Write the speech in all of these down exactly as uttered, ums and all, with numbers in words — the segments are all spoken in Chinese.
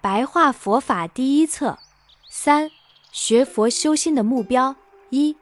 白话佛法第一册三学佛修心的目标一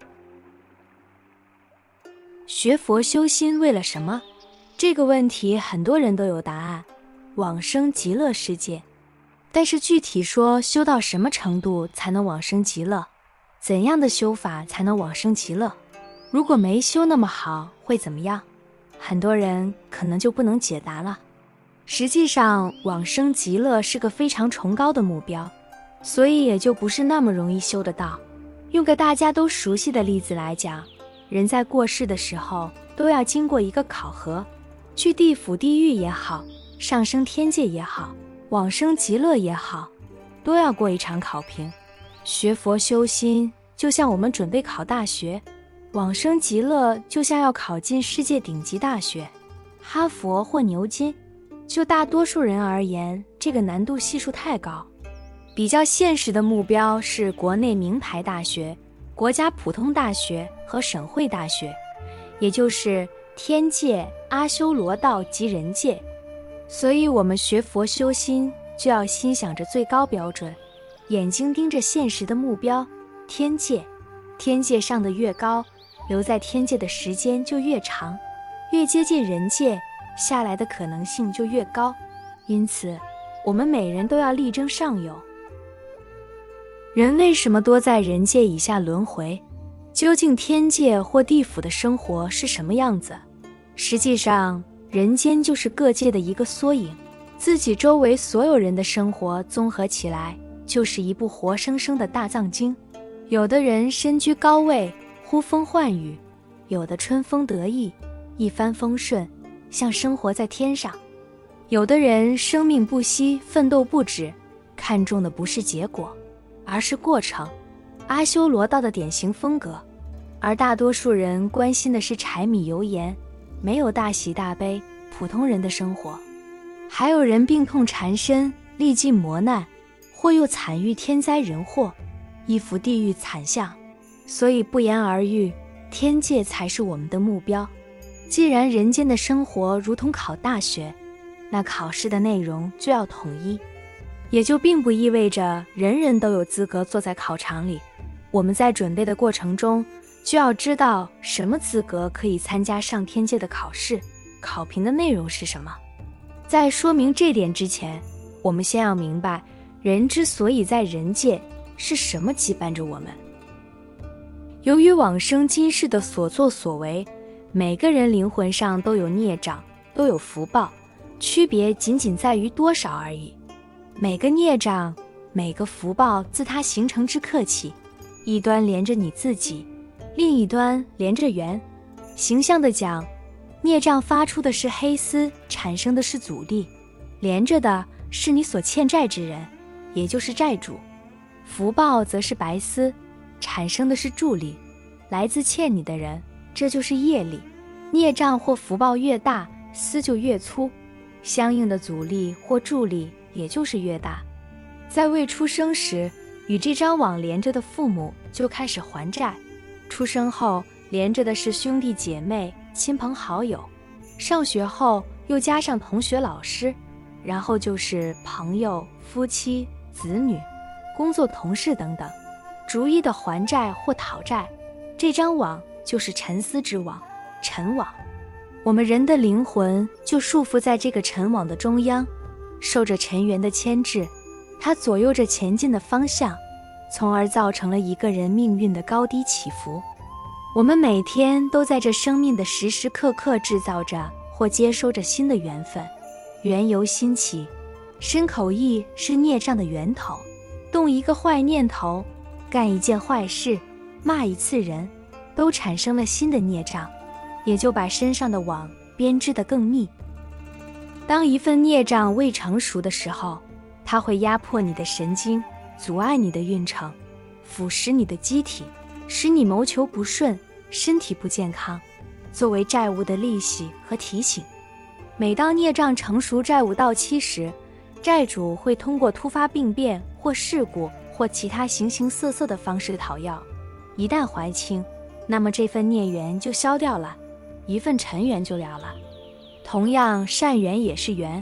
学佛修心为了什么？这个问题很多人都有答案，往生极乐世界。但是具体说修到什么程度才能往生极乐？怎样的修法才能往生极乐？如果没修那么好会怎么样？很多人可能就不能解答了。实际上往生极乐是个非常崇高的目标，所以也就不是那么容易修得到。用个大家都熟悉的例子来讲，人在过世的时候都要经过一个考核，去地府地狱也好，上升天界也好，往生极乐也好，都要过一场考评。学佛修心就像我们准备考大学，往生极乐就像要考进世界顶级大学，哈佛或牛津。就大多数人而言，这个难度系数太高。比较现实的目标是国内名牌大学、国家普通大学和省会大学，也就是天界、阿修罗道及人界。所以我们学佛修心就要心想着最高标准，眼睛盯着现实的目标天界。天界上的越高，留在天界的时间就越长，越接近人界下来的可能性就越高，因此我们每人都要力争上游。人为什么多在人界以下轮回？究竟天界或地府的生活是什么样子？实际上人间就是各界的一个缩影，自己周围所有人的生活综合起来就是一部活生生的大藏经。有的人身居高位，呼风唤雨，有的春风得意，一帆风顺，像生活在天上。有的人生命不息，奋斗不止，看重的不是结果，而是过程，阿修罗道的典型风格。而大多数人关心的是柴米油盐，没有大喜大悲，普通人的生活。还有人病痛缠身，历尽磨难，或又惨遇天灾人祸，一副地狱惨象。所以不言而喻，天界才是我们的目标。既然人间的生活如同考大学，那考试的内容就要统一，也就并不意味着人人都有资格坐在考场里。我们在准备的过程中，就要知道什么资格可以参加上天界的考试，考评的内容是什么。在说明这点之前，我们先要明白人之所以在人界是什么羁绊着我们。由于往生今世的所作所为，每个人灵魂上都有孽障，都有福报，区别仅仅在于多少而已。每个孽障，每个福报自它形成之刻起，一端连着你自己，另一端连着缘。形象地讲，孽障发出的是黑丝，产生的是阻力，连着的是你所欠债之人，也就是债主。福报则是白丝，产生的是助力，来自欠你的人，这就是业力。孽障或福报越大，丝就越粗，相应的阻力或助力也就是越大。在未出生时，与这张网连着的父母就开始还债，出生后连着的是兄弟姐妹、亲朋好友，上学后又加上同学老师，然后就是朋友、夫妻、子女、工作同事等等，逐一的还债或讨债。这张网就是沉思之网，尘网。我们人的灵魂就束缚在这个尘网的中央，受着尘缘的牵制，它左右着前进的方向，从而造成了一个人命运的高低起伏。我们每天都在这生命的时时刻刻制造着或接收着新的缘分，缘由心起，身口意是孽障的源头，动一个坏念头，干一件坏事，骂一次人，都产生了新的孽障，也就把身上的网编织得更密。当一份孽障未成熟的时候，它会压迫你的神经，阻碍你的运程，腐蚀你的机体，使你谋求不顺，身体不健康，作为债务的利息和提醒。每当孽障成熟，债务到期时，债主会通过突发病变或事故或其他形形色色的方式讨要。一旦还清，那么这份孽缘就消掉了，一份尘缘就了了。同样，善缘也是缘，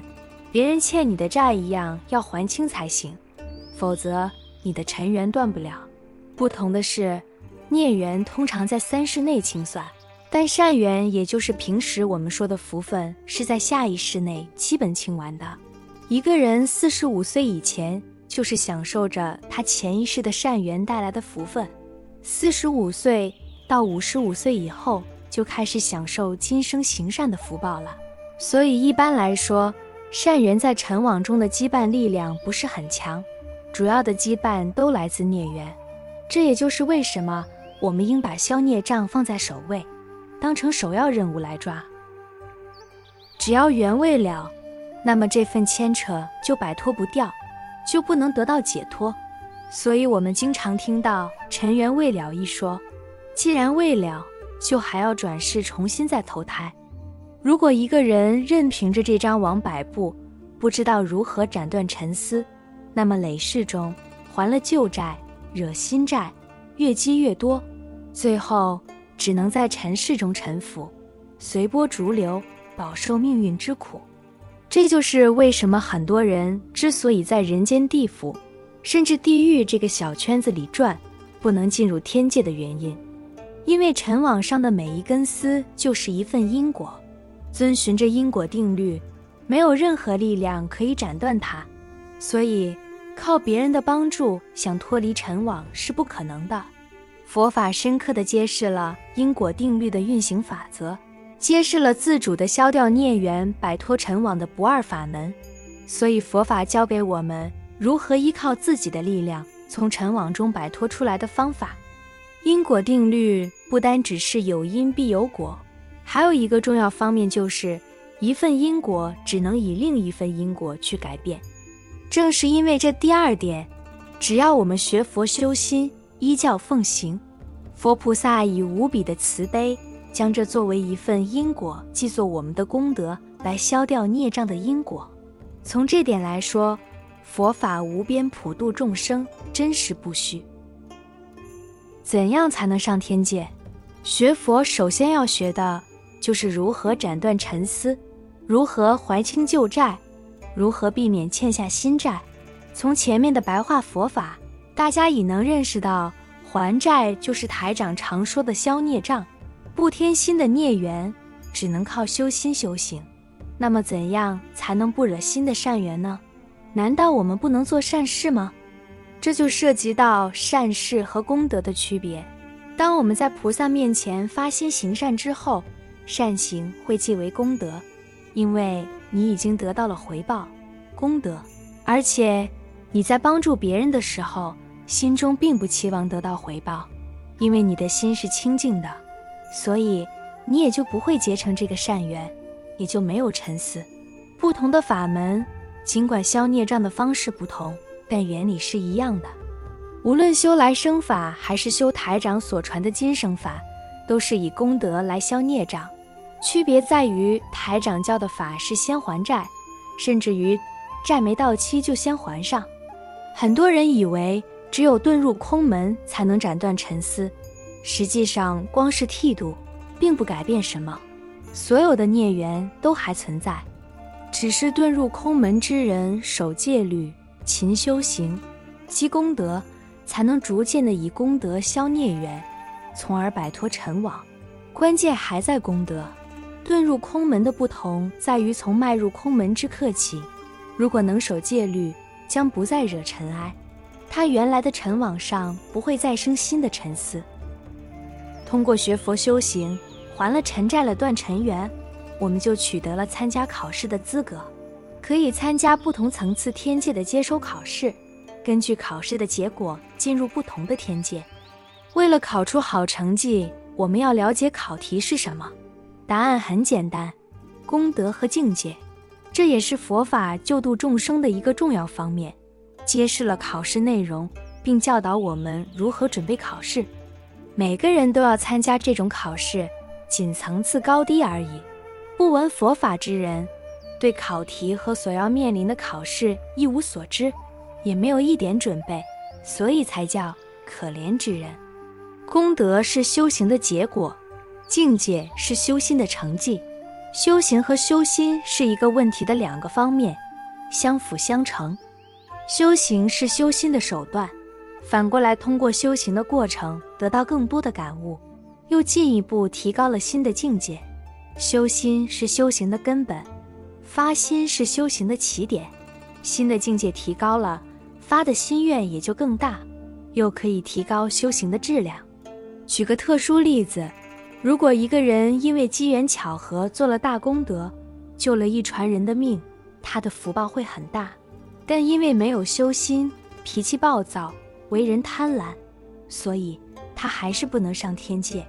别人欠你的债一样要还清才行，否则你的尘缘断不了。不同的是，孽缘通常在三世内清算，但善缘，也就是平时我们说的福分，是在下一世内基本清完的。一个人四十五岁以前，就是享受着他前一世的善缘带来的福分，四十五岁到五十五岁以后，就开始享受今生行善的福报了。所以一般来说，善缘在尘网中的羁绊力量不是很强，主要的羁绊都来自孽缘。这也就是为什么我们应把消孽障放在首位，当成首要任务来抓。只要缘未了，那么这份牵扯就摆脱不掉，就不能得到解脱。所以我们经常听到尘缘未了一说，既然未了，就还要转世重新再投胎。如果一个人任凭着这张网摆布，不知道如何斩断尘丝，那么累世中还了旧债，惹新债，越积越多，最后只能在尘世中沉浮，随波逐流，饱受命运之苦。这就是为什么很多人之所以在人间地府甚至地狱这个小圈子里转，不能进入天界的原因。因为尘网上的每一根丝就是一份因果，遵循着因果定律，没有任何力量可以斩断它，所以靠别人的帮助想脱离尘网是不可能的。佛法深刻地揭示了因果定律的运行法则，揭示了自主地消掉孽缘，摆脱尘网的不二法门。所以佛法教给我们如何依靠自己的力量从尘网中摆脱出来的方法。因果定律不单只是有因必有果，还有一个重要方面，就是一份因果只能以另一份因果去改变。正是因为这第二点，只要我们学佛修心，依教奉行，佛菩萨以无比的慈悲，将这作为一份因果，记作我们的功德，来消掉孽障的因果。从这点来说，佛法无边普度众生，真实不虚。怎样才能上天界？学佛首先要学的就是如何斩断尘丝，如何还清旧债，如何避免欠下新债。从前面的白话佛法，大家已能认识到，还债就是台长常说的消孽障，不添新的孽缘，只能靠修心修行。那么怎样才能不惹新的善缘呢？难道我们不能做善事吗？这就涉及到善事和功德的区别。当我们在菩萨面前发心行善之后，善行会记为功德，因为你已经得到了回报，功德。而且你在帮助别人的时候，心中并不期望得到回报，因为你的心是清净的，所以你也就不会结成这个善缘，也就没有沉思。不同的法门，尽管消孽障的方式不同，但原理是一样的。无论修来生法还是修台长所传的今生法，都是以功德来消孽障。区别在于台长教的法是先还债，甚至于债没到期就先还上。很多人以为只有遁入空门才能斩断尘丝，实际上光是剃度并不改变什么，所有的孽缘都还存在，只是遁入空门之人守戒律，勤修行，积功德，才能逐渐的以功德消孽缘，从而摆脱尘网。关键还在功德。遁入空门的不同在于从迈入空门之刻起，如果能守戒律，将不再惹尘埃，他原来的尘网上不会再生新的尘丝。通过学佛修行，还了尘债了断尘缘，我们就取得了参加考试的资格，可以参加不同层次天界的接收考试，根据考试的结果进入不同的天界。为了考出好成绩，我们要了解考题是什么。答案很简单，功德和境界。这也是佛法救度众生的一个重要方面，揭示了考试内容，并教导我们如何准备考试。每个人都要参加这种考试，仅层次高低而已。不闻佛法之人，对考题和所要面临的考试一无所知，也没有一点准备，所以才叫可怜之人。功德是修行的结果，境界是修心的成绩。修行和修心是一个问题的两个方面， 相辅相成。修行是修心的手段，反过来通过修行的过程得到更多的感悟，又进一步提高了心的境界。修心是修行的根本，发心是修行的起点。心的境界提高了，发的心愿也就更大，又可以提高修行的质量。举个特殊例子，如果一个人因为机缘巧合做了大功德，救了一船人的命，他的福报会很大。但因为没有修心，脾气暴躁，为人贪婪，所以他还是不能上天界。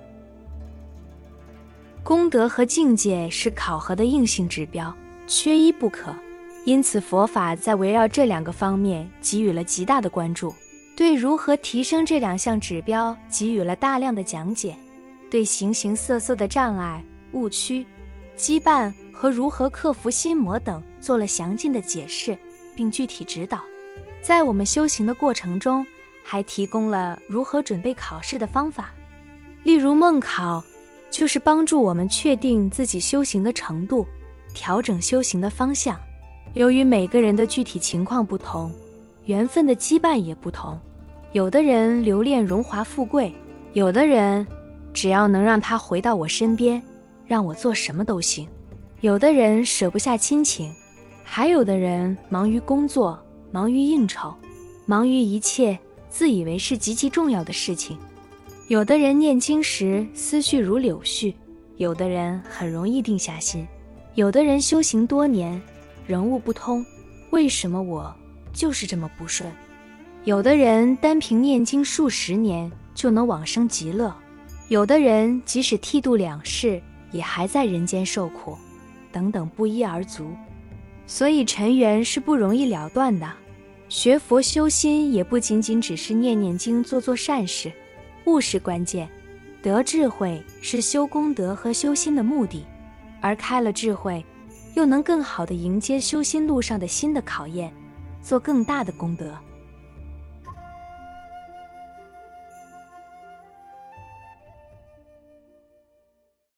功德和境界是考核的硬性指标，缺一不可。因此佛法在围绕这两个方面给予了极大的关注，对如何提升这两项指标给予了大量的讲解，对形形色色的障碍、误区、羁绊和如何克服心魔等做了详尽的解释，并具体指导。在我们修行的过程中，还提供了如何准备考试的方法。例如梦考，就是帮助我们确定自己修行的程度，调整修行的方向。由于每个人的具体情况不同，缘分的羁绊也不同，有的人留恋荣华富贵，有的人只要能让他回到我身边，让我做什么都行，有的人舍不下亲情，还有的人忙于工作，忙于应酬，忙于一切自以为是极其重要的事情。有的人念经时思绪如柳絮，有的人很容易定下心，有的人修行多年仍悟不通，为什么我就是这么不顺。有的人单凭念经数十年就能往生极乐，有的人即使剃度两世也还在人间受苦，等等不一而足。所以尘缘是不容易了断的，学佛修心也不仅仅只是念念经做做善事，悟是关键，得智慧是修功德和修心的目的，而开了智慧又能更好地迎接修心路上的新的考验，做更大的功德。